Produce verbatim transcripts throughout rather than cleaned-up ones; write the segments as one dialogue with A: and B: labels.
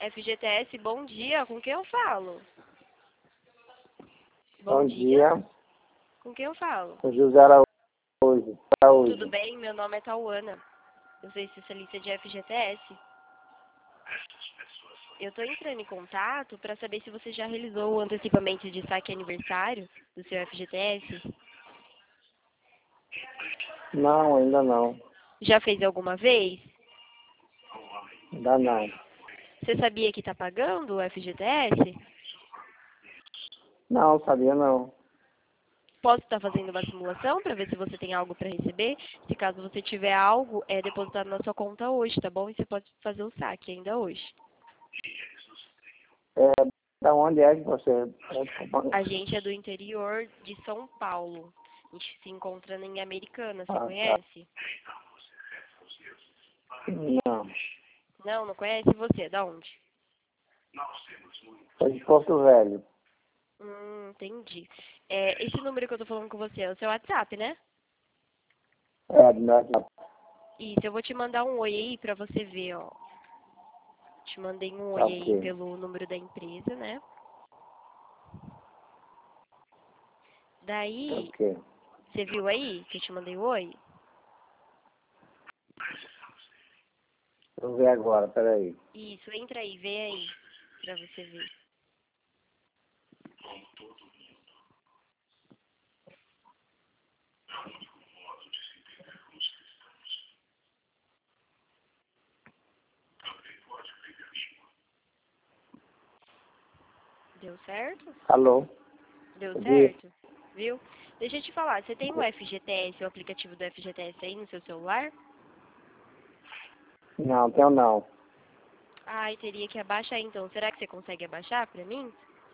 A: F G T S, bom dia. Com quem eu falo?
B: Bom, bom dia. dia.
A: Com quem eu falo?
B: O José Araújo. Araújo.
A: Tudo bem? Meu nome é Tauana. Eu sou especialista de F G T S. Eu estou entrando em contato para saber se você já realizou o antecipamento de saque aniversário do seu F G T S.
B: Não, ainda não.
A: Já fez alguma vez?
B: Ainda não.
A: Você sabia que está pagando o F G T S?
B: Não, sabia não.
A: Posso estar fazendo uma simulação para ver se você tem algo para receber? Se caso você tiver algo, é depositado na sua conta hoje, tá bom? E você pode fazer o saque ainda hoje.
B: É, da onde é que você...
A: A gente é do interior de São Paulo. A gente se encontra em Americana, você
B: ah,
A: conhece?
B: Tá. Não.
A: Não, não conhece? E você? Da onde?
B: Sou de Porto Velho.
A: Hum, entendi. É, esse número que eu tô falando com você é o seu WhatsApp, né?
B: É, do meu WhatsApp.
A: Isso, eu vou te mandar um oi aí pra você ver, ó. Te mandei um oi
B: Ok.
A: aí pelo número da empresa, né? Daí,
B: Ok.
A: você viu aí que eu te mandei o oi?
B: Vou ver agora, peraí.
A: Isso, entra aí, vê aí, pra você ver. Deu certo?
B: Alô?
A: Deu
B: Vi.
A: certo? Viu? Deixa eu te falar, você tem o F G T S, o aplicativo do F G T S aí no seu celular?
B: Não, tenho não.
A: Ai, teria que abaixar então. Será que você consegue abaixar pra mim?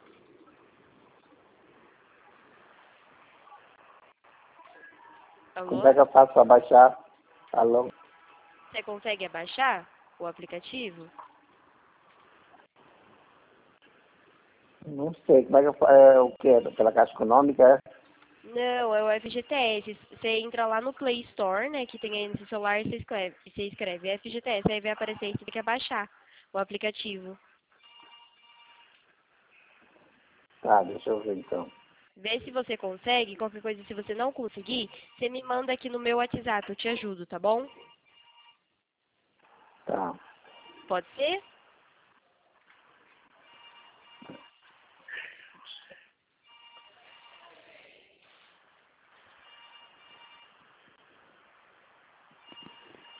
A: Alô?
B: Como é que eu faço para baixar? Alô?
A: Você consegue abaixar o aplicativo?
B: Não sei, como é que eu faço? É o quê? Pela Caixa Econômica, é?
A: Não, é o F G T S. Você entra lá no Play Store, né, que tem aí no seu celular, e você escreve, você escreve F G T S, aí vai aparecer aí, você tem que abaixar o aplicativo.
B: Tá, deixa eu ver então.
A: Vê se você consegue, qualquer coisa, se você não conseguir, você me manda aqui no meu WhatsApp, eu te ajudo, tá bom?
B: Tá.
A: Pode ser?